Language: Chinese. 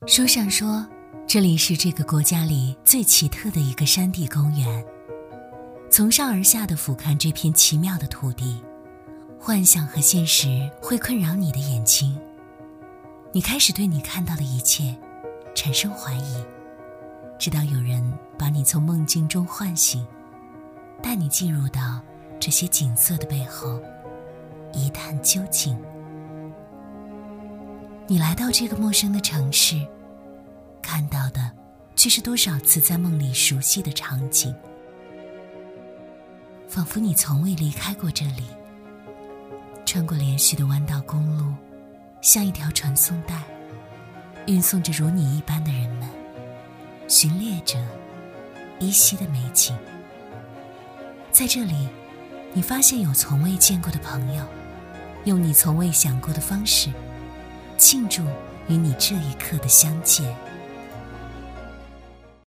书上说，这里是这个国家里最奇特的一个山地公园。从上而下地俯瞰这片奇妙的土地，幻想和现实会困扰你的眼睛，你开始对你看到的一切产生怀疑，直到有人把你从梦境中唤醒，带你进入到这些景色的背后，一探究竟。你来到这个陌生的城市，看到的却是多少次在梦里熟悉的场景，仿佛你从未离开过这里。穿过连续的弯道公路，像一条传送带，运送着如你一般的人们，寻猎着依稀的美景。在这里，你发现有从未见过的朋友，用你从未想过的方式庆祝与你这一刻的相见。